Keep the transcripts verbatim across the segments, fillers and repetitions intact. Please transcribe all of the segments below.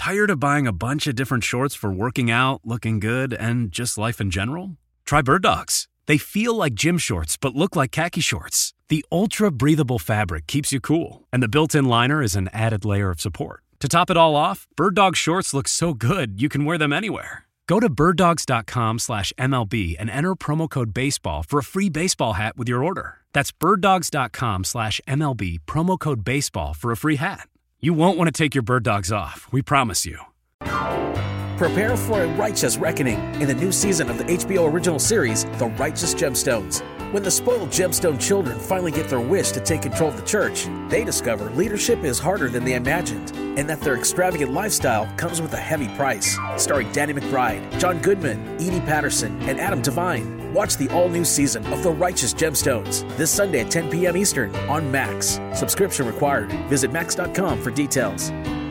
Tired of buying a bunch of different shorts for working out, looking good, and just life in general? Try Bird Dogs. They feel like gym shorts but look like khaki shorts. The ultra-breathable fabric keeps you cool, and the built-in liner is an added layer of support. To top it all off, Bird Dog shorts look so good you can wear them anywhere. Go to birddogs.com slash MLB and enter promo code BASEBALL for a free baseball hat with your order. That's birddogs.com slash MLB, promo code BASEBALL for a free hat. You won't want to take your Bird Dogs off, we promise you. Prepare for a righteous reckoning in the new season of the H B O original series, The Righteous Gemstones. When the spoiled gemstone children finally get their wish to take control of the church, they discover leadership is harder than they imagined, and that their extravagant lifestyle comes with a heavy price. Starring Danny McBride, John Goodman, Edie Patterson, and Adam Devine. Watch the all-new season of The Righteous Gemstones this Sunday at ten p.m. Eastern on Max. Subscription required. Visit max dot com for details.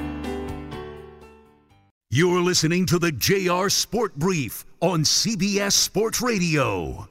You're listening to the J R Sport Brief on C B S Sports Radio.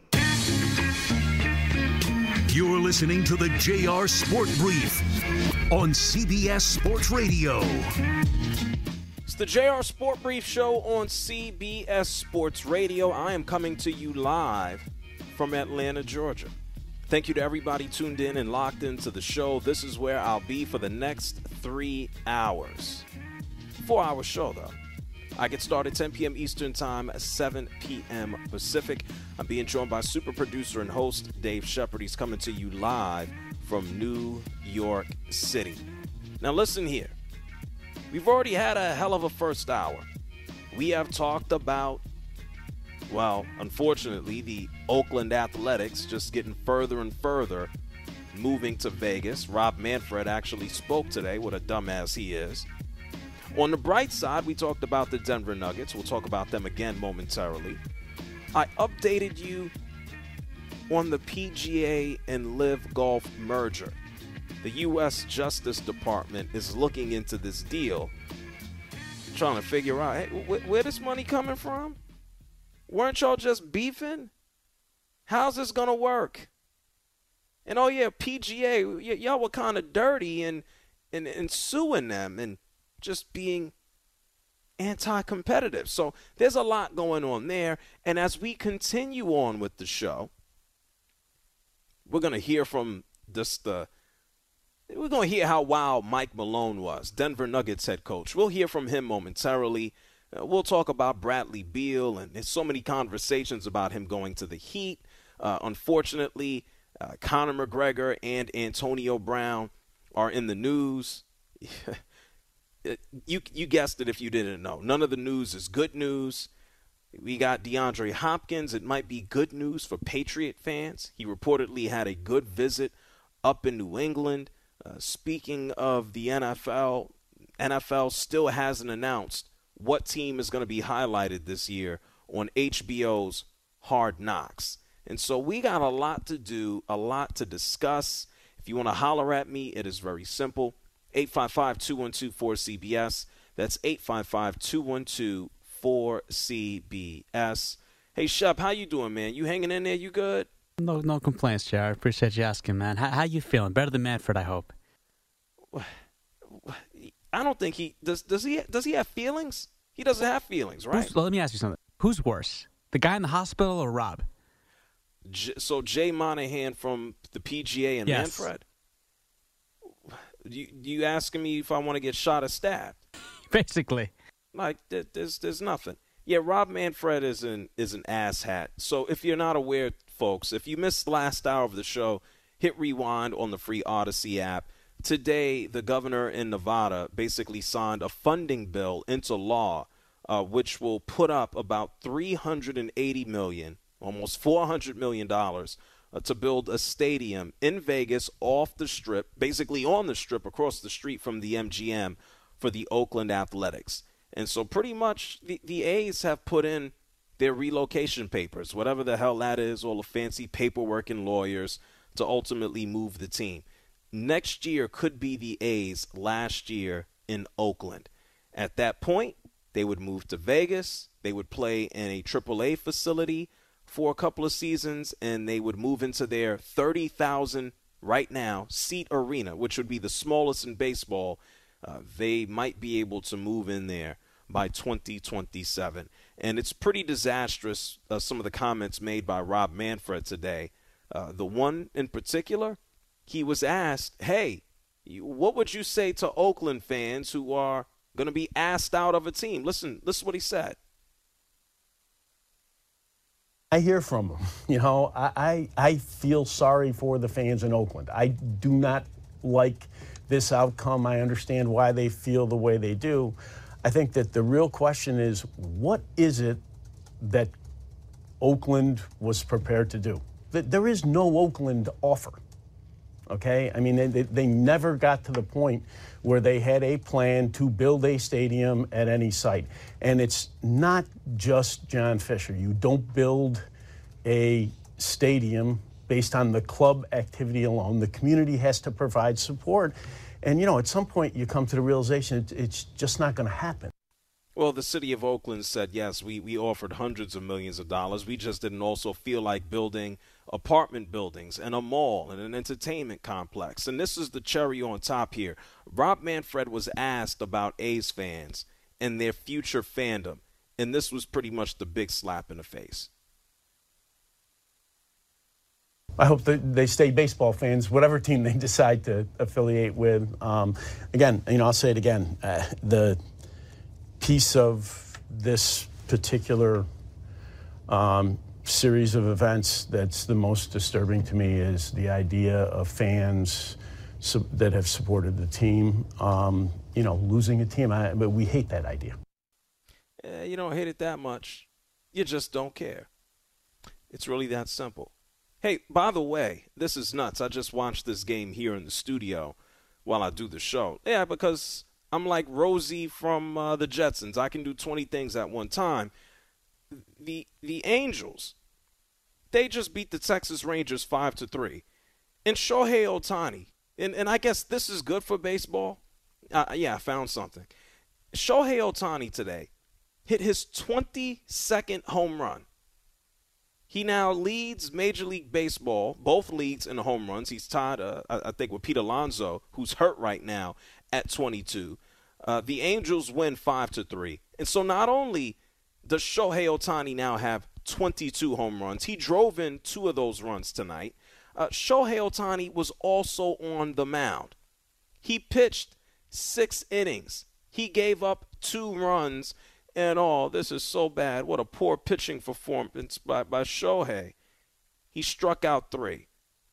You're listening to the J R Sport Brief on C B S Sports Radio. It's the J R Sport Brief show on C B S Sports Radio. I am coming to you live from Atlanta, Georgia. Thank you to everybody tuned in and locked into the show. This is where I'll be for the next three hours. Four-hour show, though. I get started ten p.m. Eastern Time, seven p.m. Pacific. I'm being joined by super producer and host Dave Shepard. He's coming to you live from New York City. Now listen here. We've already had a hell of a first hour. We have talked about, well, unfortunately, the Oakland Athletics just getting further and further moving to Vegas. Rob Manfred actually spoke today, what a dumbass he is. On the bright side, we talked about the Denver Nuggets. We'll talk about them again momentarily. I updated you on the P G A and Live Golf merger. The U S Justice Department is looking into this deal, trying to figure out, hey, wh- where this money coming from? Weren't y'all just beefing? How's this going to work? And, oh, yeah, P G A, y- y'all were kind of dirty and, and, and suing them and just being anti-competitive. So there's a lot going on there. And as we continue on with the show, we're going to hear from this, the we're going to hear how wild Mike Malone was, Denver Nuggets head coach. We'll hear from him momentarily. Uh, we'll talk about Bradley Beal, and there's so many conversations about him going to the Heat. Uh, unfortunately, uh, Conor McGregor and Antonio Brown are in the news. You you guessed it if you didn't know. None of the news is good news. We got DeAndre Hopkins. It might be good news for Patriot fans. He reportedly had a good visit up in New England. Uh, speaking of the N F L, N F L still hasn't announced what team is going to be highlighted this year on H B O's Hard Knocks. And so we got a lot to do, a lot to discuss. If you want to holler at me, it is very simple. eight five five, two one two, four C B S. That's eight five five, two one two, four C B S. Hey, Shep, how you doing, man? You hanging in there? You good? No no complaints, J R. I appreciate you asking, man. How, how you feeling? Better than Manfred, I hope. I don't think he does. Does he? Does he have feelings? He doesn't have feelings, right? Who's, let me ask you something. Who's worse, the guy in the hospital or Rob? J- so Jay Monahan from the P G A and yes. Manfred. You you asking me if I want to get shot or stabbed? Basically, like there's there's nothing. Yeah, Rob Manfred is an is an asshat. So if you're not aware, folks, if you missed last hour of the show, hit rewind on the free Odyssey app. Today, the governor in Nevada basically signed a funding bill into law, uh, which will put up about three hundred eighty million dollars, almost four hundred million dollars, uh, to build a stadium in Vegas off the Strip, basically on the Strip across the street from the M G M for the Oakland Athletics. And so pretty much the, the A's have put in their relocation papers, whatever the hell that is, all the fancy paperwork and lawyers to ultimately move the team. Next year could be the A's last year in Oakland. At that point, they would move to Vegas. They would play in a triple A facility for a couple of seasons, and they would move into their thirty thousand right now seat arena, which would be the smallest in baseball, Uh, they might be able to move in there by twenty twenty-seven. And it's pretty disastrous, uh, some of the comments made by Rob Manfred today. Uh, the one in particular, he was asked, hey, what would you say to Oakland fans who are going to be asked out of a team? Listen, listen what he said. I hear from them. You know, I, I, I feel sorry for the fans in Oakland. I do not like this outcome. I understand why they feel the way they do. I think that the real question is, what is it that Oakland was prepared to do? There is no Oakland offer, okay? I mean, they, they never got to the point where they had a plan to build a stadium at any site. And it's not just John Fisher. You don't build a stadium based on the club activity alone. The community has to provide support. And, you know, at some point you come to the realization it's just not going to happen. Well, the city of Oakland said, yes, we, we offered hundreds of millions of dollars. We just didn't also feel like building apartment buildings and a mall and an entertainment complex. And this is the cherry on top here. Rob Manfred was asked about A's fans and their future fandom. And this was pretty much the big slap in the face. I hope that they stay baseball fans, whatever team they decide to affiliate with. Um, again, you know, I'll say it again. Uh, the piece of this particular um, series of events that's the most disturbing to me is the idea of fans su- that have supported the team, um, you know, losing a team. I, but we hate that idea. Uh, you don't hate it that much. You just don't care. It's really that simple. Hey, by the way, this is nuts. I just watched this game here in the studio while I do the show. Yeah, because I'm like Rosie from uh, the Jetsons. I can do twenty things at one time. The the Angels, they just beat the Texas Rangers five to three. And Shohei Ohtani, and, and I guess this is good for baseball. Uh, yeah, I found something. Shohei Ohtani today hit his twenty-second home run. He now leads Major League Baseball, both leagues in home runs. He's tied, uh, I think, with Pete Alonso, who's hurt right now, at twenty-two. Uh, the Angels win five to three. And so not only does Shohei Ohtani now have twenty-two home runs, he drove in two of those runs tonight. Uh, Shohei Ohtani was also on the mound. He pitched six innings. He gave up two runs. And all, this is so bad. What a poor pitching performance by, by Shohei. He struck out three.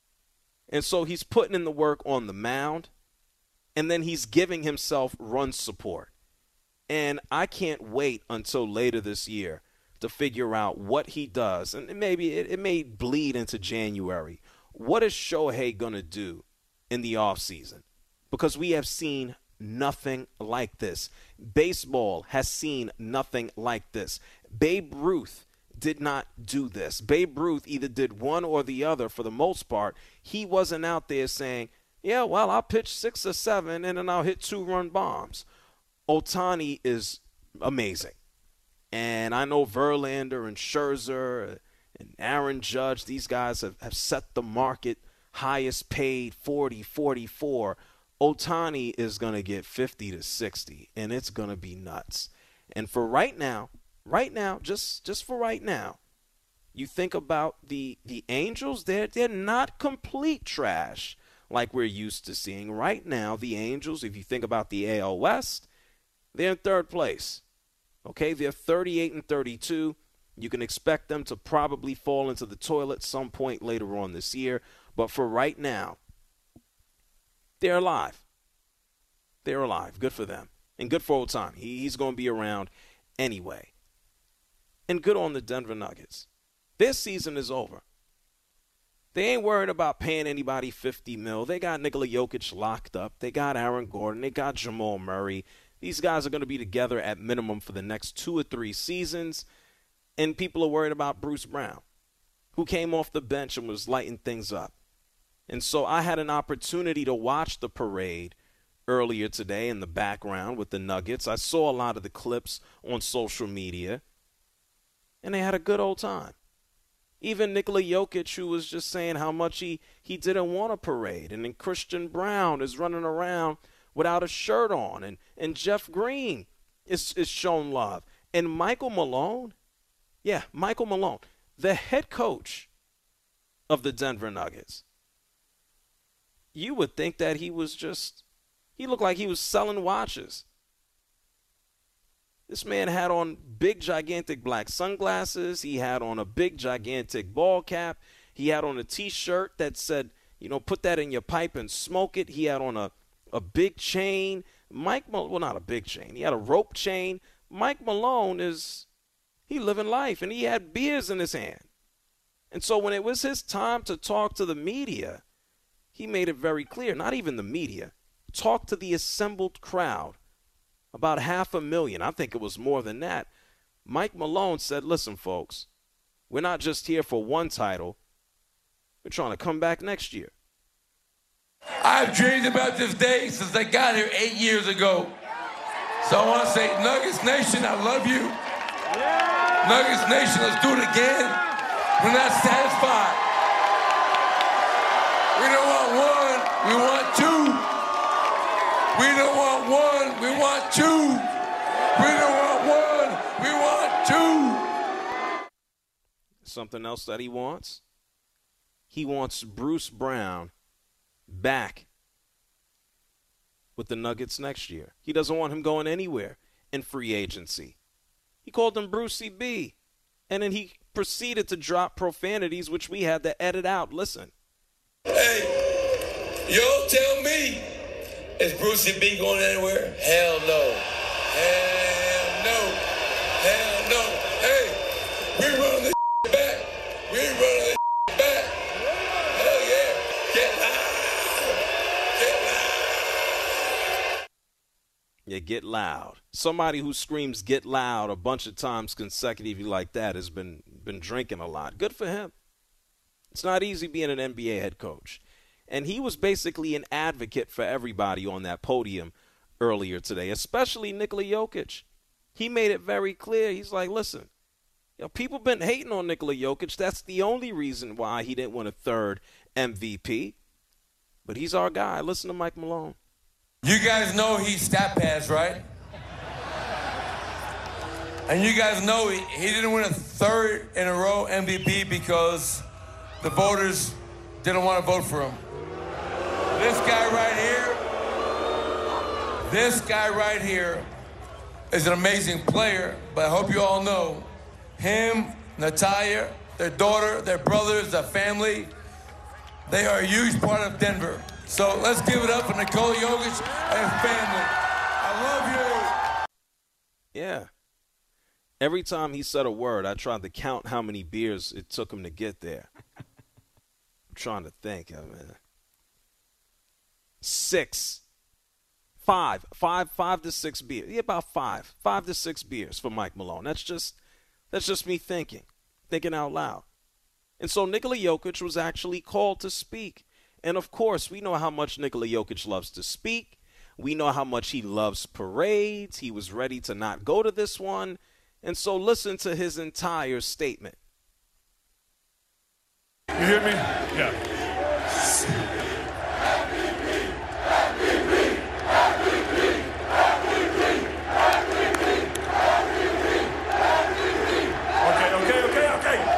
And so he's putting in the work on the mound, and then he's giving himself run support. And I can't wait until later this year to figure out what he does. And maybe it, it may bleed into January. What is Shohei going to do in the offseason? Because we have seen nothing like this. Baseball has seen nothing like this. Babe Ruth did not do this. Babe Ruth either did one or the other for the most part. He wasn't out there saying, yeah, well, I'll pitch six or seven and then I'll hit two-run bombs. Ohtani is amazing. And I know Verlander and Scherzer and Aaron Judge, these guys have, have set the market highest paid forty, forty-four. Ohtani is going to get fifty to sixty, and it's going to be nuts. And for right now, right now, just just for right now, you think about the the Angels, they're, they're not complete trash like we're used to seeing. Right now, the Angels, if you think about the A L West, they're in third place. Okay, they're thirty-eight and thirty-two. You can expect them to probably fall into the toilet some point later on this year. But for right now, they're alive. They're alive. Good for them. And good for Ohtani. He, he's going to be around anyway. And good on the Denver Nuggets. Their season is over. They ain't worried about paying anybody fifty mil. They got Nikola Jokic locked up. They got Aaron Gordon. They got Jamal Murray. These guys are going to be together at minimum for the next two or three seasons. And people are worried about Bruce Brown, who came off the bench and was lighting things up. And so I had an opportunity to watch the parade earlier today in the background with the Nuggets. I saw a lot of the clips on social media, and they had a good old time. Even Nikola Jokic, who was just saying how much he, he didn't want a parade. And then Christian Brown is running around without a shirt on, and, and Jeff Green is, is shown love. And Michael Malone, yeah, Michael Malone, the head coach of the Denver Nuggets, you would think that he was just, he looked like he was selling watches. This man had on big, gigantic black sunglasses. He had on a big, gigantic ball cap. He had on a T-shirt that said, you know, put that in your pipe and smoke it. He had on a, a big chain. Mike Malone, well, not a big chain. He had a rope chain. Mike Malone is, he living life, and he had beers in his hand. And so when it was his time to talk to the media, he made it very clear, not even the media, talk to the assembled crowd, about half a million. I think it was more than that. Mike Malone said, listen, folks, we're not just here for one title. We're trying to come back next year. I've dreamed about this day since I got here eight years ago. So I want to say, Nuggets Nation, I love you. Yeah. Nuggets Nation, let's do it again. We're not satisfied. We don't want one, we want two. We don't want one, we want two. We don't want one, we want two. Something else that he wants? He wants Bruce Brown back with the Nuggets next year. He doesn't want him going anywhere in free agency. He called him Brucey B. And then he proceeded to drop profanities, which we had to edit out. Listen. Hey, y'all tell me, is Brucey B going anywhere? Hell no. Hell no. Hell no. Hey, we running this back. We running this back. Hell yeah. Get loud. Get loud. Yeah, get loud. Somebody who screams get loud a bunch of times consecutively like that has been, been drinking a lot. Good for him. It's not easy being an N B A head coach. And he was basically an advocate for everybody on that podium earlier today, especially Nikola Jokic. He made it very clear. He's like, listen, you know, people been hating on Nikola Jokic. That's the only reason why he didn't win a third M V P. But he's our guy. Listen to Mike Malone. You guys know he's stat pads, right? And you guys know he, he didn't win a third in a row M V P because the voters didn't want to vote for him. This guy right here, this guy right here is an amazing player, but I hope you all know him, Natalia, their daughter, their brothers, their family, they are a huge part of Denver. So let's give it up for Nikola Jokic and his family. I love you. Yeah. Every time he said a word, I tried to count how many beers it took him to get there. I'm trying to think. I mean, six. Five. Five, five to six beers. Yeah, about five. Five to six beers for Mike Malone. That's just that's just me thinking. Thinking out loud. And so Nikola Jokic was actually called to speak. And, of course, we know how much Nikola Jokic loves to speak. We know how much he loves parades. He was ready to not go to this one. And so listen to his entire statement. You hear me? Yeah. Okay, okay, okay, okay.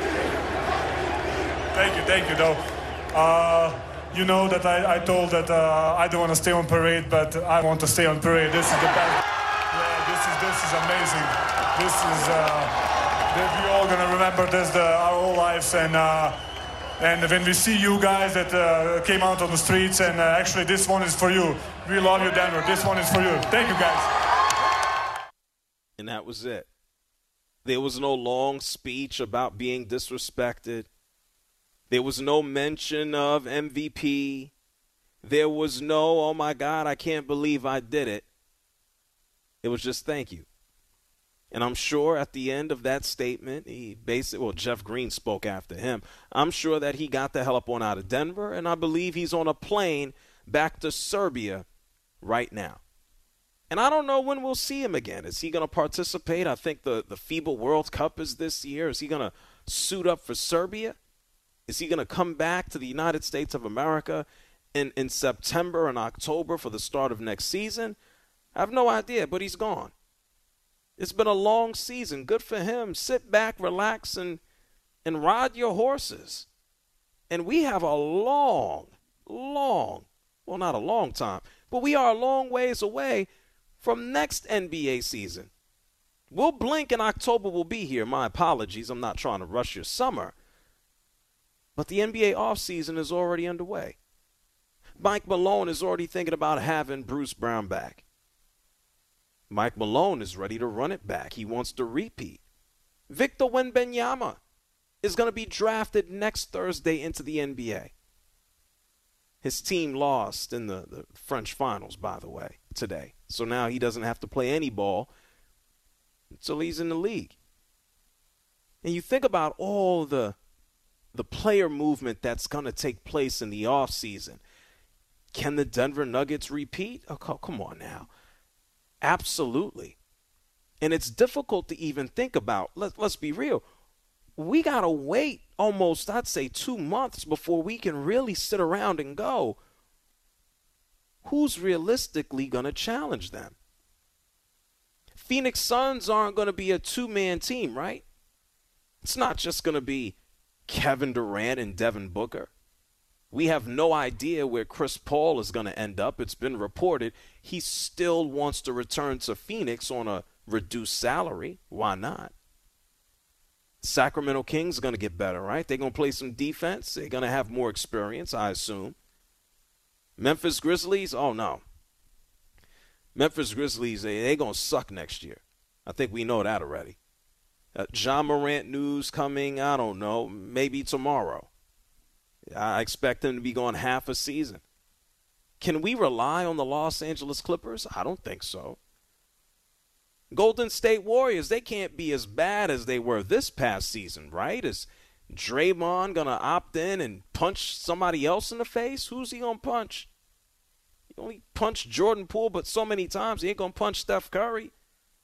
Thank you, thank you, though. Uh, you know that I, I told that uh, I don't want to stay on parade, but I want to stay on parade. This is the best. Yeah, this is this is amazing. This is uh, we're all gonna remember this the, our whole lives, and uh, and when we see you guys that uh, came out on the streets, and uh, actually this one is for you. We love you, Denver. This one is for you. Thank you, guys. And that was it. There was no long speech about being disrespected. There was no mention of M V P. There was no, oh, my God, I can't believe I did it. It was just thank you. And I'm sure at the end of that statement, he basically, well, Jeff Green spoke after him. I'm sure that he got the hell up on out of Denver, and I believe he's on a plane back to Serbia right now. And I don't know when we'll see him again. Is he going to participate? I think the, the FIBA World Cup is this year. Is he going to suit up for Serbia? Is he going to come back to the United States of America in, in September and October for the start of next season? I have no idea, but he's gone. It's been a long season. Good for him. Sit back, relax, and and ride your horses. And we have a long, long, well, not a long time, but we are a long ways away from next N B A season. We'll blink and October will be here. My apologies. I'm not trying to rush your summer. But the N B A offseason is already underway. Mike Malone is already thinking about having Bruce Brown back. Mike Malone is ready to run it back. He wants to repeat. Victor Wembanyama is going to be drafted next Thursday into the N B A. His team lost in the, the French finals, by the way, today. So now he doesn't have to play any ball until he's in the league. And you think about all the, the player movement that's going to take place in the offseason. Can the Denver Nuggets repeat? Oh, come on now. Absolutely. And it's difficult to even think about. Let, let's be real. We got to wait almost, I'd say, two months before we can really sit around and go, who's realistically going to challenge them? Phoenix Suns aren't going to be a two-man team, right? It's not just going to be Kevin Durant and Devin Booker. We have no idea where Chris Paul is going to end up. It's been reported he still wants to return to Phoenix on a reduced salary. Why not? Sacramento Kings are going to get better, right? They're going to play some defense. They're going to have more experience, I assume. Memphis Grizzlies, oh no. Memphis Grizzlies, they're they going to suck next year. I think we know that already. Uh, Ja Morant news coming, I don't know, maybe tomorrow. I expect them to be gone half a season. Can we rely on the Los Angeles Clippers? I don't think so. Golden State Warriors, they can't be as bad as they were this past season, right? Is Draymond going to opt in and punch somebody else in the face? Who's he going to punch? He only punched Jordan Poole, but so many times he ain't going to punch Steph Curry.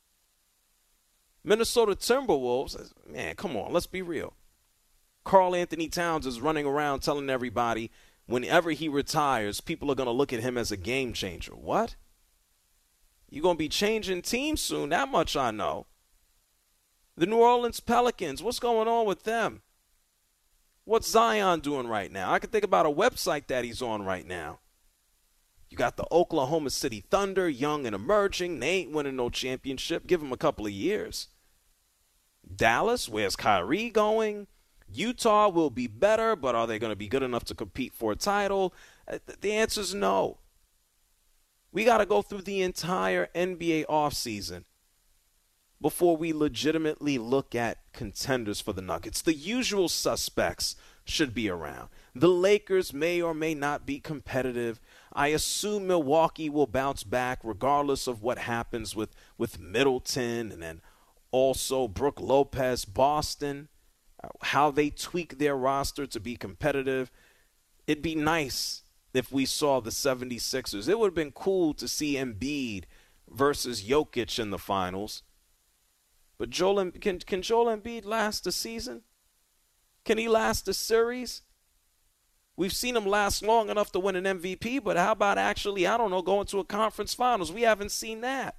Minnesota Timberwolves, man, come on, let's be real. Karl Anthony Towns is running around telling everybody whenever he retires, people are going to look at him as a game changer. What? You're going to be changing teams soon. That much I know. The New Orleans Pelicans, what's going on with them? What's Zion doing right now? I can think about a website that he's on right now. You got the Oklahoma City Thunder, young and emerging. They ain't winning no championship. Give them a couple of years. Dallas, where's Kyrie going? Utah will be better, but are they going to be good enough to compete for a title? The answer is no. We got to go through the entire N B A offseason before we legitimately look at contenders for the Nuggets. The usual suspects should be around. The Lakers may or may not be competitive. I assume Milwaukee will bounce back regardless of what happens with, with Middleton and then also Brook Lopez, Boston, how they tweak their roster to be competitive. It'd be nice if we saw the seventy-sixers. It would have been cool to see Embiid versus Jokic in the finals. But Joel, can, can Joel Embiid last a season? Can he last a series? We've seen him last long enough to win an M V P, but how about actually, I don't know, going to a conference finals? We haven't seen that.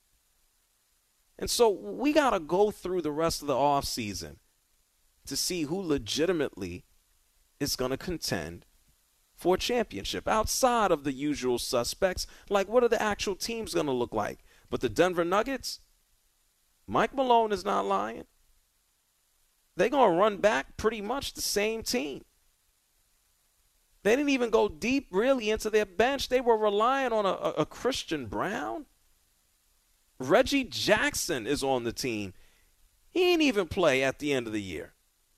And so we got to go through the rest of the offseason to see who legitimately is going to contend for a championship outside of the usual suspects. Like, what are the actual teams going to look like? But the Denver Nuggets, Mike Malone is not lying. They're going to run back pretty much the same team. They didn't even go deep, really, into their bench. They were relying on a, a, a Christian Brown. Reggie Jackson is on the team. He ain't even play at the end of the year.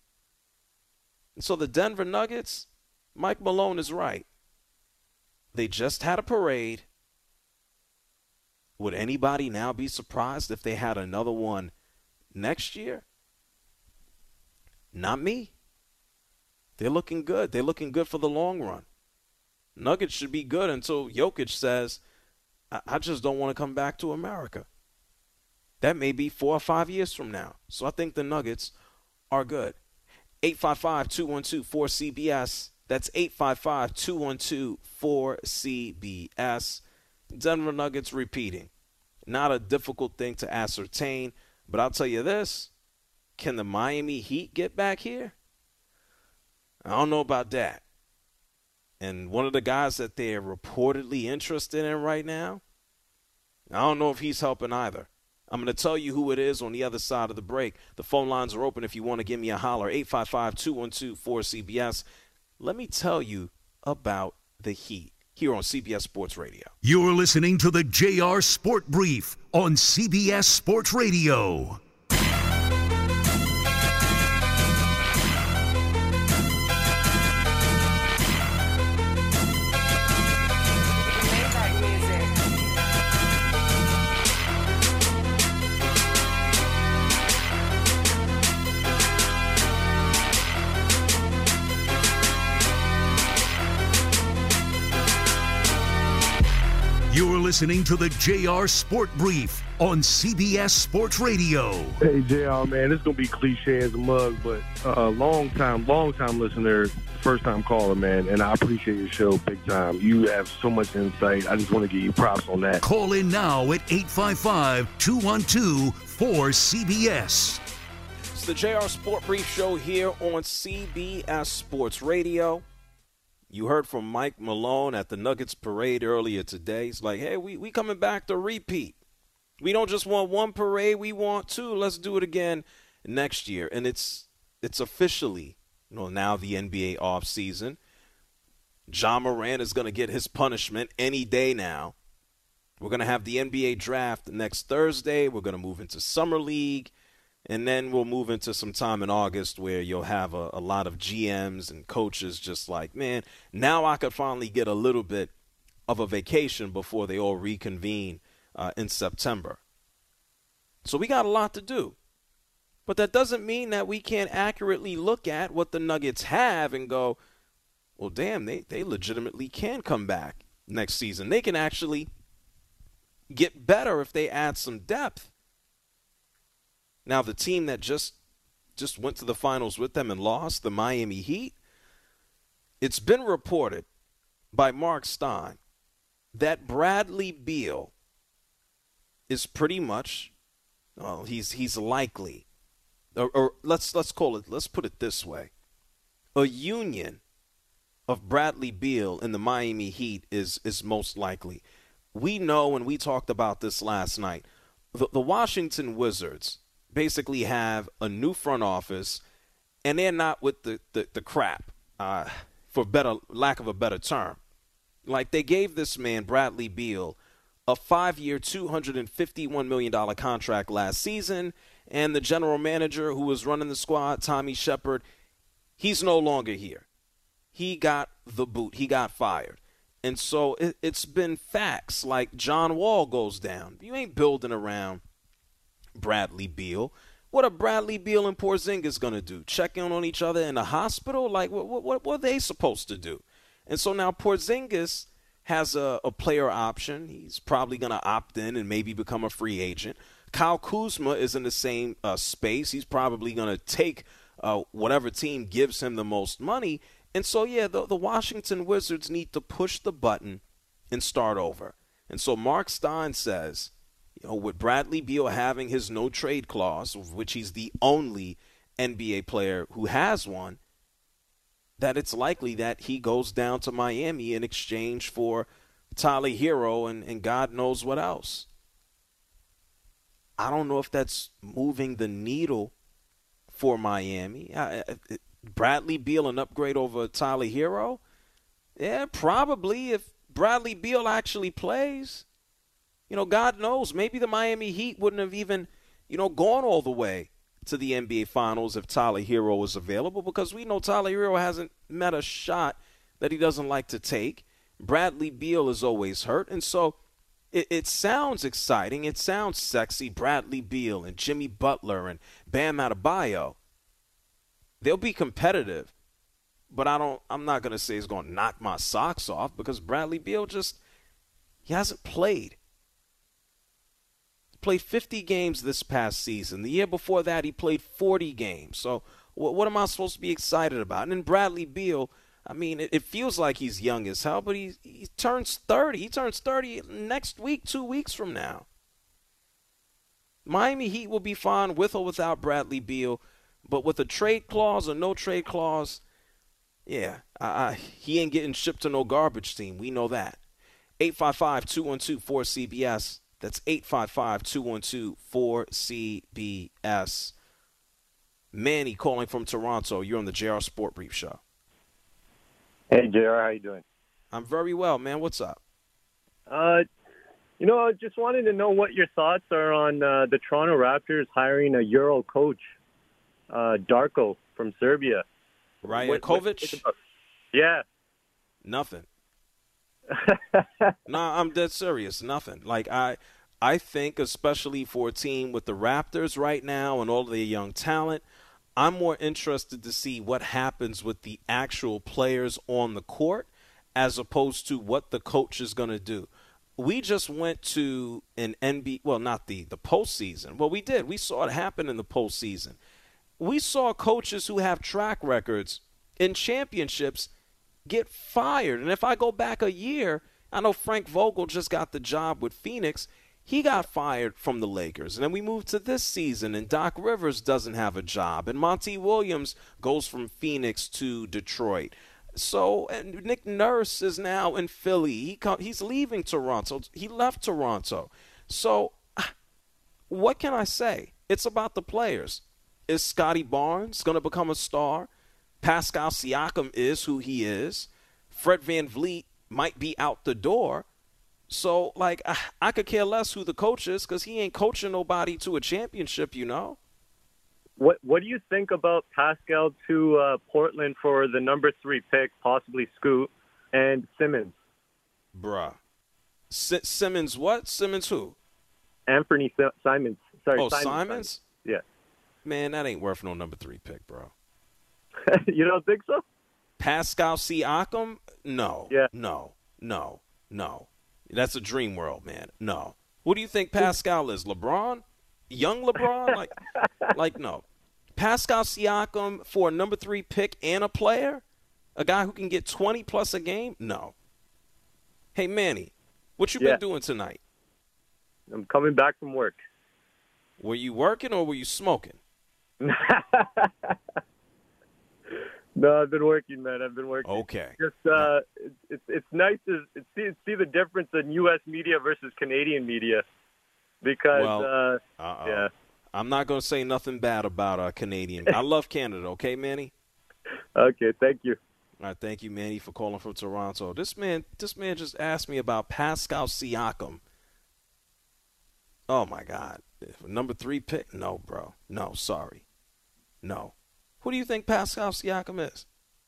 And so the Denver Nuggets, Mike Malone is right. They just had a parade. Would anybody now be surprised if they had another one next year? Not me. They're looking good. They're looking good for the long run. Nuggets should be good until Jokic says, I, I just don't want to come back to America. That may be four or five years from now. So I think the Nuggets are good. eight five five, two one two, four C B S. That's eight five five, two one two, four C B S. Denver Nuggets repeating. Not a difficult thing to ascertain, but I'll tell you this. Can the Miami Heat get back here? I don't know about that. And one of the guys that they're reportedly interested in right now, I don't know if he's helping either. I'm going to tell you who it is on the other side of the break. The phone lines are open if you want to give me a holler. eight five five, two one two, four C B S. Let me tell you about the Heat here on C B S Sports Radio. You're listening to the J R Sport Brief on C B S Sports Radio. You're listening to the J R Sport Brief on C B S Sports Radio. Hey, J R, man, this is going to be cliche as a mug, but uh, long time, long time listener, first time caller, man, and I appreciate your show big time. You have so much insight. I just want to give you props on that. Call in now at eight five five, two one two, four C B S. It's the J R Sport Brief show here on C B S Sports Radio. You heard from Mike Malone at the Nuggets parade earlier today. He's like, hey, we, we coming back to repeat. We don't just want one parade, we want two. Let's do it again next year. And it's it's officially, you know, now the N B A offseason. Ja Morant is going to get his punishment any day now. We're going to have the N B A draft next Thursday. We're going to move into Summer League. And then we'll move into some time in August where you'll have a, a lot of G Ms and coaches just like, man, now I could finally get a little bit of a vacation before they all reconvene uh, in September. So we got a lot to do. But that doesn't mean that we can't accurately look at what the Nuggets have and go, well, damn, they, they legitimately can come back next season. They can actually get better if they add some depth. Now, the team that just just went to the finals with them and lost, the Miami Heat, it's been reported by Mark Stein that Bradley Beal is pretty much, well, he's he's likely, or, or let's let's call it, let's put it this way, a union of Bradley Beal and the Miami Heat is is most likely. We know, and we talked about this last night, the, the Washington Wizards basically have a new front office, and they're not with the, the, the crap, uh, for better lack of a better term. Like, they gave this man, Bradley Beal, a five-year, two hundred fifty-one million dollars contract last season, and the general manager who was running the squad, Tommy Shepard, he's no longer here. He got the boot. He got fired. And so it, it's been facts like John Wall goes down. You ain't building around Bradley Beal. What are Bradley Beal and Porzingis going to do? Check in on each other in the hospital? Like, what, what, what are they supposed to do? And so now Porzingis has a, a player option. He's probably going to opt in and maybe become a free agent. Kyle Kuzma is in the same uh, space. He's probably going to take uh, whatever team gives him the most money. And so, yeah, the, the Washington Wizards need to push the button and start over. And so Mark Stein says, you know, with Bradley Beal having his no-trade clause, of which he's the only N B A player who has one, that it's likely that he goes down to Miami in exchange for Tyler Hero and, and God knows what else. I don't know if that's moving the needle for Miami. I, I, Bradley Beal an upgrade over Tyler Hero? Yeah, probably if Bradley Beal actually plays. You know, God knows, maybe the Miami Heat wouldn't have even, you know, gone all the way to the N B A Finals if Tyler Hero was available, because we know Tyler Hero hasn't met a shot that he doesn't like to take. Bradley Beal is always hurt, and so it, it sounds exciting. It sounds sexy. Bradley Beal and Jimmy Butler and Bam Adebayo. They'll be competitive, but I don't. I'm not going to say it's going to knock my socks off, because Bradley Beal just, he hasn't played. Played fifty games this past season. The year before that, he played forty games. So what, what am I supposed to be excited about? And then Bradley Beal, I mean, it, it feels like he's young as hell, but he, he turns thirty. He turns thirty next week, two weeks from now. Miami Heat will be fine with or without Bradley Beal, but with a trade clause or no trade clause, yeah, I, I, he ain't getting shipped to no garbage team. We know that. eight five five, two one two, four C B S. That's eight five five, two one two, four C B S. Manny calling from Toronto. You're on the J R Sport Brief Show. Hey, J R, how you doing? I'm very well, man. What's up? Uh, you know, I just wanted to know what your thoughts are on uh, the Toronto Raptors hiring a Euro coach, uh, Darko from Serbia. Ryan Kovic? Yeah. Nothing. No, I'm dead serious. Nothing. Like, I I think, especially for a team with the Raptors right now and all of their young talent, I'm more interested to see what happens with the actual players on the court as opposed to what the coach is going to do. We just went to an N B A, well, not the, the postseason. Well, we did. We saw it happen in the postseason. We saw coaches who have track records in championships get fired. And if I go back a year, I know Frank Vogel just got the job with Phoenix. He got fired from the Lakers. And then we move to this season, and Doc Rivers doesn't have a job. And Monty Williams goes from Phoenix to Detroit. So, and Nick Nurse is now in Philly. He come, he's leaving Toronto. He left Toronto. So, what can I say? It's about the players. Is Scotty Barnes going to become a star? Pascal Siakam is who he is. Fred VanVleet might be out the door. So, like, I, I could care less who the coach is because he ain't coaching nobody to a championship, you know? What What do you think about Pascal to uh, Portland for the number three pick, possibly Scoot, and Simmons? Bruh. S- Simmons what? Simmons who? Anthony S- Simons. Sorry, oh, Simons? Simons? Yeah. Man, that ain't worth no number three pick, bro. You don't think so? Pascal Siakam? No. Yeah. No. No. No. That's a dream world, man. No. What do you think Pascal is? LeBron? Young LeBron? Like, like no. Pascal Siakam for a number three pick and a player? A guy who can get twenty plus a game? No. Hey, Manny, what you Yeah. been doing tonight? I'm coming back from work. Were you working or were you smoking? No, I've been working, man. I've been working. Okay. Just uh, it's, it's it's nice to see see the difference in U S media versus Canadian media, because Well, uh, uh-oh. yeah. I'm not going to say nothing bad about uh, Canadian. I love Canada, okay, Manny? Okay, thank you. All right, thank you, Manny, for calling from Toronto. This man, this man just asked me about Pascal Siakam. Oh my God, number three pick? No, bro. No, sorry. No. Who do you think Pascal Siakam is?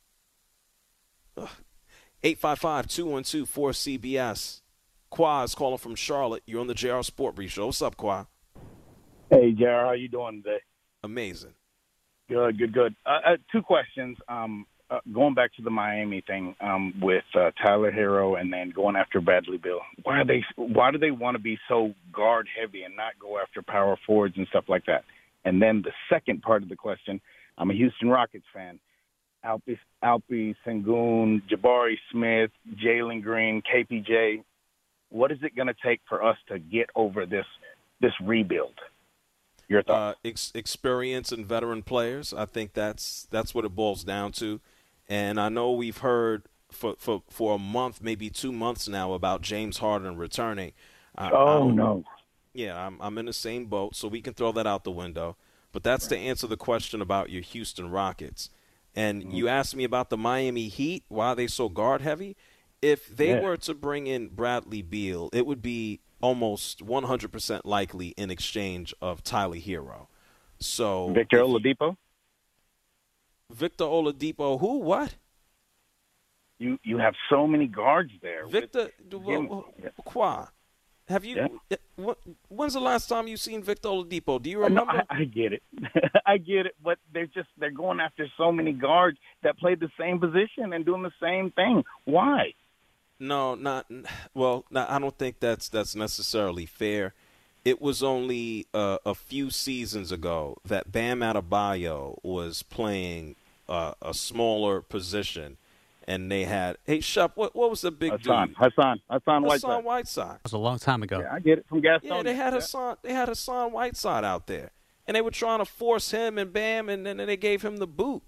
eight five five, two one two, four C B S. Qua is calling from Charlotte. You're on the J R Sport Brief Show. What's up, Qua? Hey, J R, how you doing today? Amazing. Good, good, good. Uh, uh, two questions. Um, uh, going back to the Miami thing um, with uh, Tyler Hero and then going after Bradley Beal. Why are they? Why do they want to be so guard heavy and not go after power forwards and stuff like that? And then the second part of the question. I'm a Houston Rockets fan. Alpi, Alpi Sengun, Jabari Smith, Jalen Green, K P J. What is it going to take for us to get over this this rebuild? Your thoughts? Uh, ex- experience and veteran players. I think that's that's what it boils down to. And I know we've heard for for, for a month, maybe two months now, about James Harden returning. I, oh I'm, no. Yeah, I'm I'm in the same boat, so we can throw that out the window. But that's to answer the question about your Houston Rockets. And mm-hmm. you asked me about the Miami Heat, why are they so guard heavy? If they yeah. were to bring in Bradley Beal, it would be almost one hundred percent likely in exchange of Tyler Hero. So Victor Oladipo? Victor Oladipo, who, what? You you have so many guards there. Victor, With, Qua, have you, yeah. when's the last time you've seen Victor Oladipo? Do you remember? No, I, I get it. I get it, but they're just, they're going after so many guards that play the same position and doing the same thing. Why? No, not well. Not, I don't think that's that's necessarily fair. It was only uh, a few seasons ago that Bam Adebayo was playing uh, a smaller position, and they had hey Shep, what what was the big Hassan, dude? Hassan, Hassan Whiteside. Hassan Whiteside. That was a long time ago. Yeah, I get it from Gastonia. Yeah, they had yeah. Hassan. They had Hassan Whiteside out there, and they were trying to force him, and bam, and then they gave him the boot.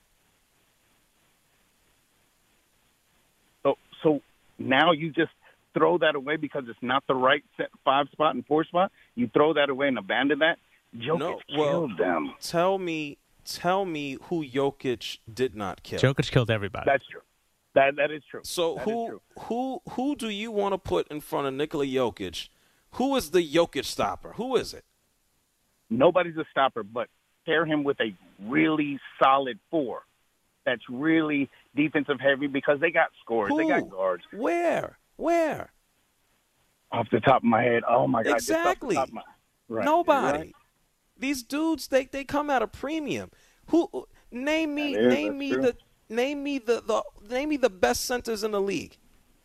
So, so now you just throw that away because it's not the right set five spot and four spot. You throw that away and abandon that. Jokic no, killed well, them. Tell me, tell me who Jokic did not kill. Jokic killed everybody. That's true. That that is true. So that who true. who who do you want to put in front of Nikola Jokic? Who is the Jokic stopper? Who is it? Nobody's a stopper, but pair him with a really solid four. That's really defensive heavy because they got scores. Who? They got guards. Where? Where? Off the top of my head, oh my God! Exactly. Just off the top of my, right. Nobody. Right. These dudes, they, they come at a premium. Who? Name me, That is, name that's me true. the, name me the, the, name me the best centers in the league.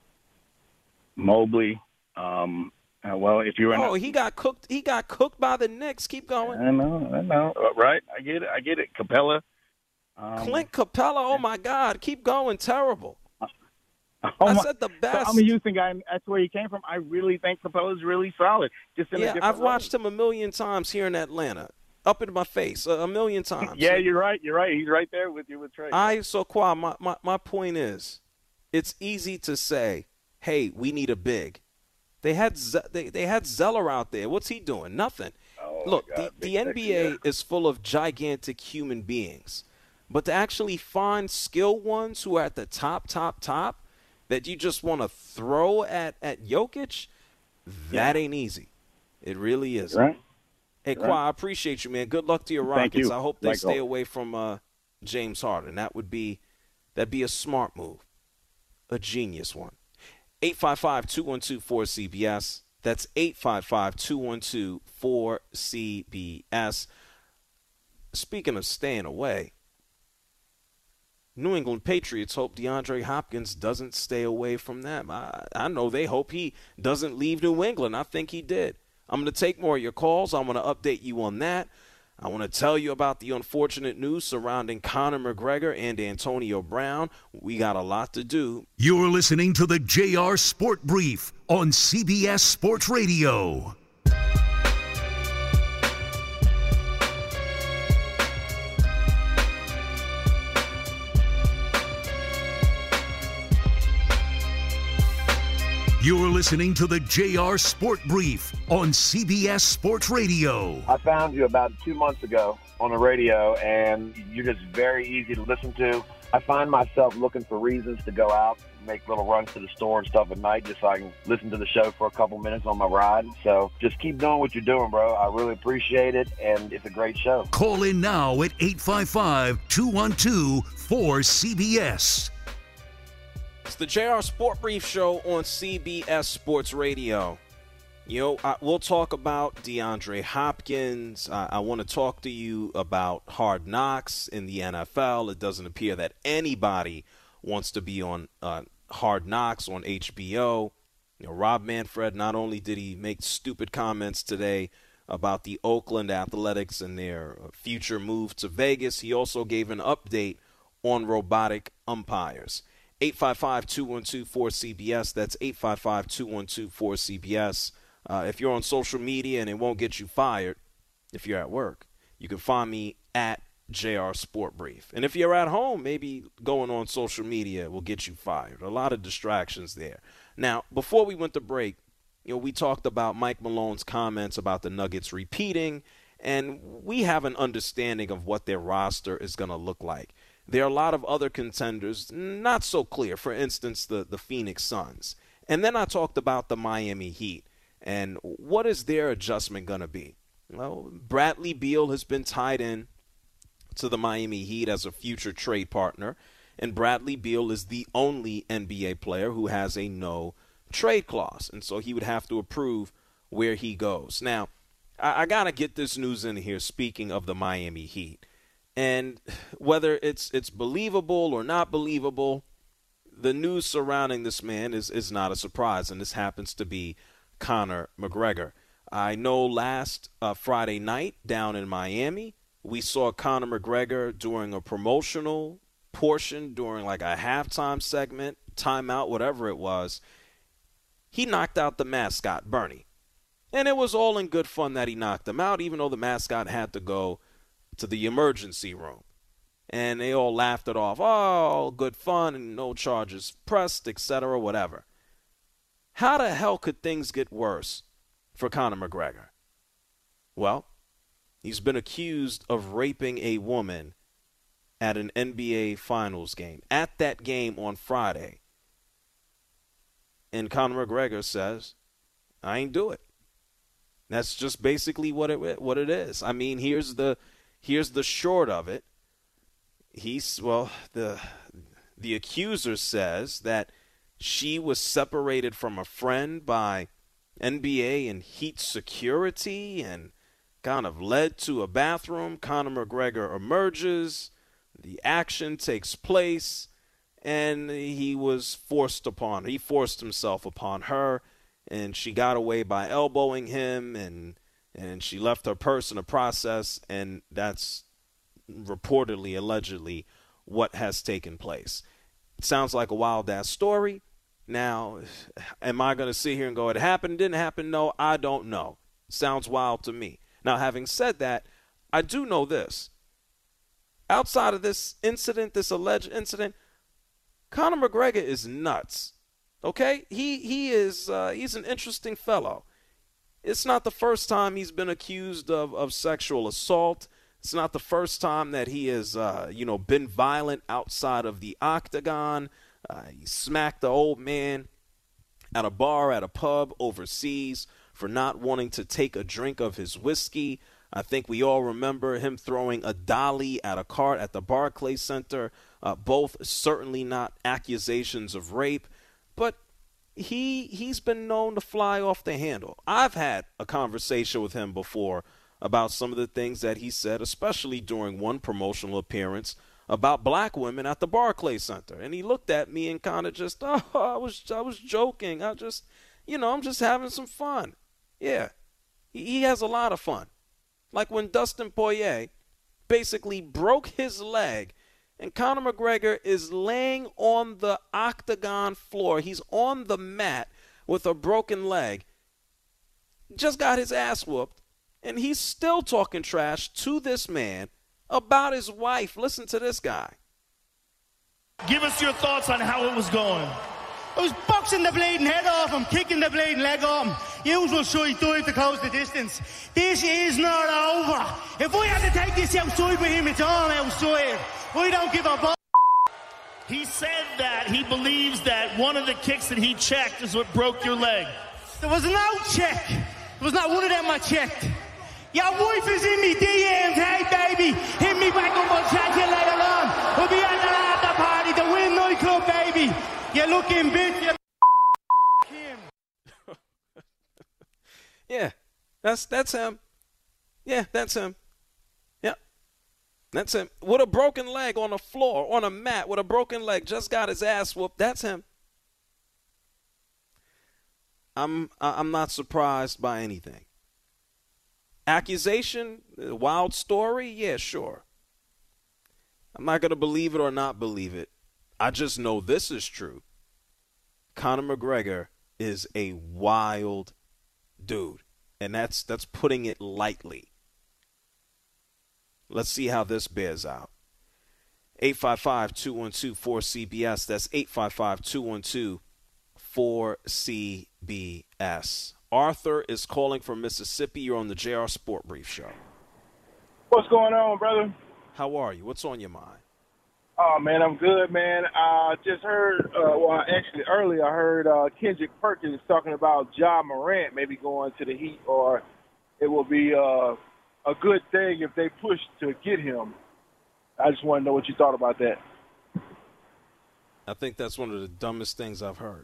Mobley. Um, uh, well, if you're in, Oh, he got cooked. He got cooked by the Knicks. Keep going. I know, I know. Uh, Right, I get it. I get it. Capella. Um, Clint Capella. Oh my God, keep going. Terrible. Oh I my- said the so best. I'm a Houston guy, and that's where he came from. I really think Capella's really solid. Just in a Yeah, different I've role. watched him a million times here in Atlanta, up in my face, a, a million times. Yeah, you're right. You're right. He's right there with you with Trey. I so Qua, my, my my point is, it's easy to say, hey, we need a big. They had Ze- they they had Zeller out there. What's he doing? Nothing. Oh, Look, my God, the, big the N B A sexy, is full of gigantic human beings, but to actually find skilled ones who are at the top, top, top, that you just want to throw at at Jokic, that ain't easy. It really isn't. Right. Hey, Right. Qua, I appreciate you, man. Good luck to your Thank Rockets. you. I hope they Like stay always. away from uh, James Harden. That would be that'd be a smart move, a genius one. eight five five, two one two, four C B S. That's eight five five, two one two, four C B S. Speaking of staying away, New England Patriots hope DeAndre Hopkins doesn't stay away from them. I, I know they hope he doesn't leave New England. I think he did. I'm going to take more of your calls. I'm going to update you on that. I want to tell you about the unfortunate news surrounding Conor McGregor and Antonio Brown. We got a lot to do. You're listening to the J R Sport Brief on C B S Sports Radio. You're listening to the J R Sport Brief on C B S Sports Radio. I found you about two months ago on the radio, and you're just very easy to listen to. I find myself looking for reasons to go out, make little runs to the store and stuff at night just so I can listen to the show for a couple minutes on my ride. So just keep doing what you're doing, bro. I really appreciate it, and it's a great show. Call in now at eight five five, two one two, four C B S. It's the J R Sport Brief Show on C B S Sports Radio. You know, I, we'll talk about DeAndre Hopkins. I, I want to talk to you about Hard Knocks in the N F L. It doesn't appear that anybody wants to be on uh, Hard Knocks on H B O. You know, Rob Manfred, not only did he make stupid comments today about the Oakland Athletics and their future move to Vegas, he also gave an update on robotic umpires. eight five five, two one two, four C B S. That's eight five five, two one two, four C B S. Uh, if you're on social media and it won't get you fired, if you're at work, you can find me at J R Sport Brief. And if you're at home, maybe going on social media will get you fired. A lot of distractions there. Now, before we went to break, you know, we talked about Mike Malone's comments about the Nuggets repeating, and we have an understanding of what their roster is going to look like. There are a lot of other contenders, not so clear. For instance, the, the Phoenix Suns. And then I talked about the Miami Heat. And what is their adjustment going to be? Well, Bradley Beal has been tied in to the Miami Heat as a future trade partner. And Bradley Beal is the only N B A player who has a no trade clause. And so he would have to approve where he goes. Now, I, I got to get this news in here, speaking of the Miami Heat. And whether it's it's believable or not believable, the news surrounding this man is, is not a surprise, and this happens to be Conor McGregor. I know last uh, Friday night down in Miami, we saw Conor McGregor during a promotional portion during like a halftime segment, timeout, whatever it was, he knocked out the mascot, Bernie. And it was all in good fun that he knocked him out, even though the mascot had to go to the emergency room. And they all laughed it off. Oh, good fun and no charges pressed, et cetera, whatever. How the hell could things get worse for Conor McGregor? Well, he's been accused of raping a woman at an N B A Finals game, at that game on Friday. And Conor McGregor says, I ain't do it. That's just basically what it what it is. I mean, here's the here's the short of it. He's well, the the accuser says that she was separated from a friend by N B A and Heat security and kind of led to a bathroom. Conor McGregor emerges. The action takes place, and he was forced upon her. He forced himself upon her, and she got away by elbowing him, and and she left her purse in the process, and that's reportedly, allegedly, what has taken place. It sounds like a wild-ass story. Now, am I going to sit here and go, it happened, didn't happen? No, I don't know. Sounds wild to me. Now, having said that, I do know this. Outside of this incident, this alleged incident, Conor McGregor is nuts. Okay? He he is uh, he's an interesting fellow. It's not the first time he's been accused of, of sexual assault. It's not the first time that he has, uh, you know, been violent outside of the octagon. Uh, he smacked the old man at a bar, at a pub overseas for not wanting to take a drink of his whiskey. I think we all remember him throwing a dolly at a cart at the Barclays Center. Uh, both certainly not accusations of rape, but he he's been known to fly off the handle. I've had a conversation with him before about some of the things that he said, especially during one promotional appearance about black women at the Barclays Center. And he looked at me and kind of just, oh, I was I was joking. I just, you know, I'm just having some fun. Yeah, he, he has a lot of fun. Like when Dustin Poirier basically broke his leg and Conor McGregor is laying on the octagon floor. He's on the mat with a broken leg. Just got his ass whooped. And he's still talking trash to this man about his wife. Listen to this guy. Give us your thoughts on how it was going. I was boxing the bleeding head off him, kicking the bleeding leg off him. Usual side dive to close the distance. This is not over. If we had to take this outside with him, it's all outside. We don't give a b****. He said that he believes that one of the kicks that he checked is what broke your leg. There was no check. There was not one of them I checked. Your wife is in me D Ms. Hey, baby, hit me back up. I'll chat to you later on. We'll be at the after party, the Win nightclub, baby. You're looking big. You him. Yeah, that's that's him. Yeah, that's him. Yeah, that's him. With a broken leg on the floor, on a mat, with a broken leg, just got his ass whooped. That's him. I'm I'm not surprised by anything. Accusation, wild story, yeah, sure. I'm not going to believe it or not believe it. I just know this is true. Conor McGregor is a wild dude, and that's that's putting it lightly. Let's see how this bears out. eight five five, two one two, four C B S. That's eight five five, two one two, four C B S. Arthur is calling from Mississippi. You're on the J R Sport Brief Show. What's going on, brother? How are you? What's on your mind? Oh, man, I'm good, man. I just heard, uh, well, actually, earlier I heard uh, Kendrick Perkins talking about Ja Morant maybe going to the Heat, or it will be uh, a good thing if they push to get him. I just want to know what you thought about that. I think that's one of the dumbest things I've heard.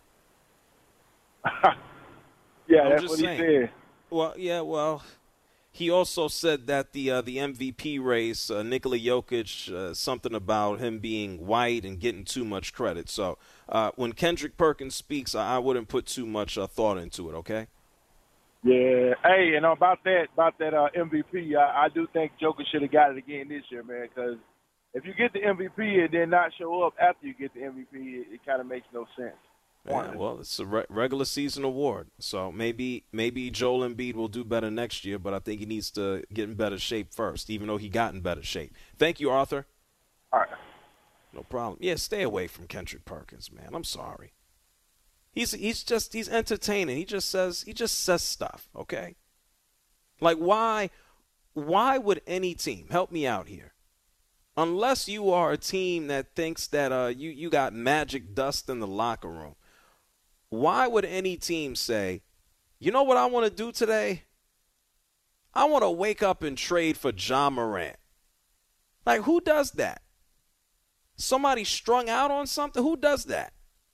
Yeah, I'm that's just what he saying. said. Well, yeah, well, he also said that the uh, the M V P race, uh, Nikola Jokic, uh, something about him being white and getting too much credit. So uh, when Kendrick Perkins speaks, I, I wouldn't put too much uh, thought into it, okay? Yeah. Hey, and about that, about that uh, M V P, I, I do think Joker should have got it again this year, man, because if you get the M V P and then not show up after you get the M V P, it, it kind of makes no sense. Yeah, well, it's a re- regular season award, so maybe maybe Joel Embiid will do better next year, but I think he needs to get in better shape first, even though he got in better shape. Thank you, Arthur. All right. No problem. Yeah, stay away from Kendrick Perkins, man. I'm sorry. He's he's just he's entertaining. He just says he just says stuff, okay? Like why why would any team, help me out here, unless you are a team that thinks that uh you, you got magic dust in the locker room, why would any team say, you know what I want to do today? I want to wake up and trade for Ja Morant. Like, who does that? Somebody strung out on something? Who does that?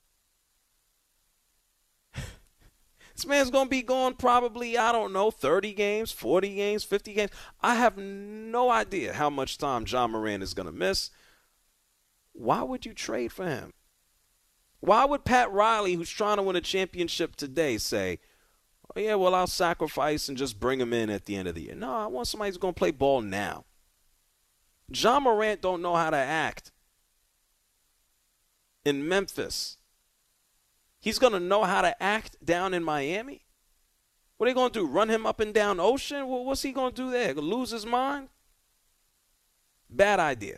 This man's going to be gone probably, I don't know, thirty games, forty games, fifty games. I have no idea how much time Ja Morant is going to miss. Why would you trade for him? Why would Pat Riley, who's trying to win a championship today, say, oh, yeah, well, I'll sacrifice and just bring him in at the end of the year? No, I want somebody who's going to play ball now. Ja Morant don't know how to act in Memphis. He's going to know how to act down in Miami? What are they going to do, run him up and down Ocean? Well, what's he going to do there, lose his mind? Bad idea.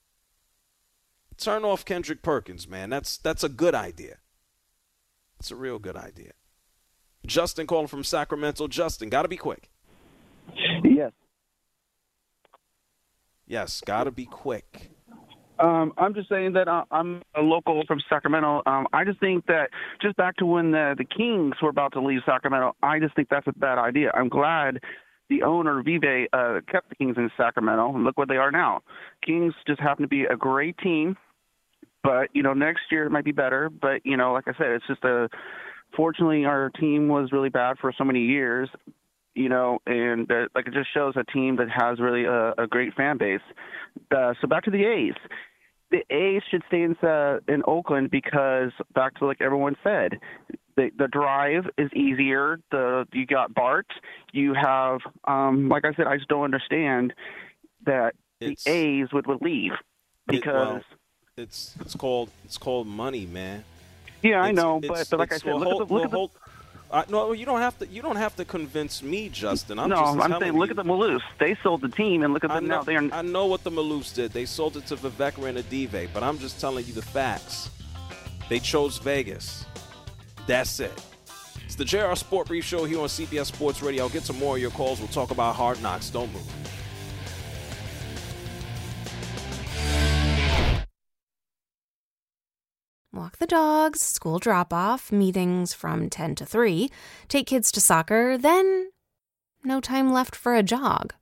Turn off Kendrick Perkins, man. That's that's a good idea. It's a real good idea. Justin calling from Sacramento. Justin, got to be quick. Yes. Yes, got to be quick. Um, I'm just saying that uh, I'm a local from Sacramento. Um, I just think that just back to when the, the Kings were about to leave Sacramento, I just think that's a bad idea. I'm glad the owner, Vive, uh, kept the Kings in Sacramento, and look what they are now. Kings just happen to be a great team, but, you know, next year it might be better. But, you know, like I said, it's just a – fortunately, our team was really bad for so many years, you know, and uh, like it just shows a team that has really a, a great fan base. Uh, so back to the A's. The A's should stay in, uh, in Oakland because, back to like everyone said, the, the drive is easier. The you got Bart. You have, um, like I said, I just don't understand that It's- the A's would, would leave because. It, well, it's it's called it's called money, man. Yeah, I It's- know, it's- but, but like I it's- said, well, look hold- at the look well, at the. hold- I, no, you don't have to. You don't have to convince me, Justin. I'm no, just I'm telling saying, look you. at the Maloofs. They sold the team, and look at I them know, now. They are. I know what the Maloofs did. They sold it to Vivek Ranadive, but I'm just telling you the facts. They chose Vegas. That's it. It's the J R Sport Brief Show here on C B S Sports Radio. I'll get some more of your calls. We'll talk about Hard Knocks. Don't move. Walk the dogs, school drop-off, meetings from ten to three, take kids to soccer, then no time left for a jog.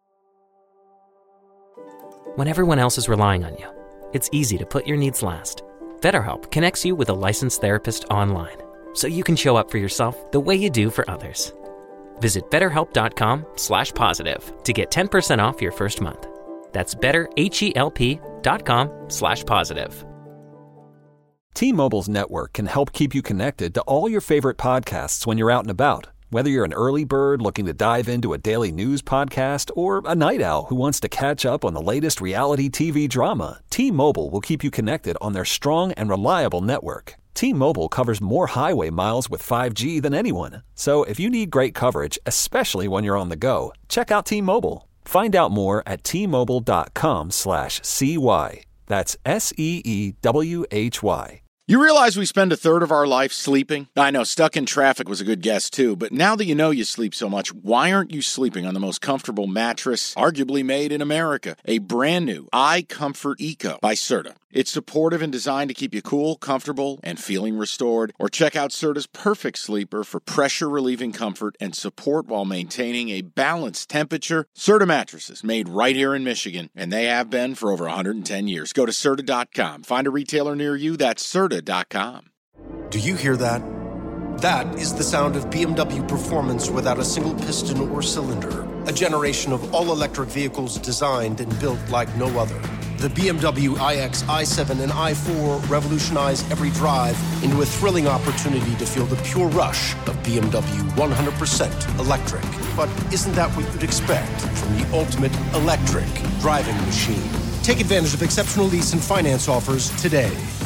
When everyone else is relying on you, it's easy to put your needs last. BetterHelp connects you with a licensed therapist online, so you can show up for yourself the way you do for others. Visit betterhelp.com slash positive to get ten percent off your first month. That's betterhelp.com slash positive. T-Mobile's network can help keep you connected to all your favorite podcasts when you're out and about. Whether you're an early bird looking to dive into a daily news podcast or a night owl who wants to catch up on the latest reality T V drama, T-Mobile will keep you connected on their strong and reliable network. T-Mobile covers more highway miles with five G than anyone. So if you need great coverage, especially when you're on the go, check out T-Mobile. Find out more at T-Mobile.com slash CY. That's S E E W H Y. You realize we spend a third of our life sleeping? I know, stuck in traffic was a good guess too, but now that you know you sleep so much, why aren't you sleeping on the most comfortable mattress arguably made in America? A brand new iComfort Eco by Serta. It's supportive and designed to keep you cool, comfortable, and feeling restored. Or check out Serta's Perfect Sleeper for pressure-relieving comfort and support while maintaining a balanced temperature. Serta mattresses made right here in Michigan, and they have been for over one hundred ten years. Go to Serta dot com. Find a retailer near you. That's Serta dot com. Do you hear that? That is the sound of B M W performance without a single piston or cylinder. A generation of all-electric vehicles designed and built like no other. The B M W iX, i seven, and i four revolutionize every drive into a thrilling opportunity to feel the pure rush of B M W one hundred percent electric. But isn't that what you'd expect from the ultimate electric driving machine? Take advantage of exceptional lease and finance offers today.